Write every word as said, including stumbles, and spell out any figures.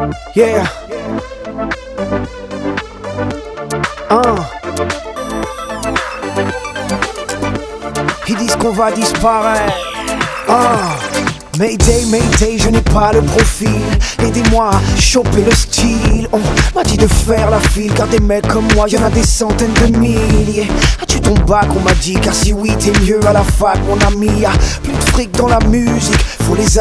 Yeah. Hein. Ils disent qu'on va disparaître. Hein. Mayday, Mayday, je n'ai pas le profil. Aidez-moi à choper le style. On m'a dit de faire la file, car des mecs comme moi, y'en a des centaines de milliers. As-tu ton bac, on m'a dit, car si oui, t'es mieux à la fac, mon ami. Y'a plus de fric dans la musique, faut les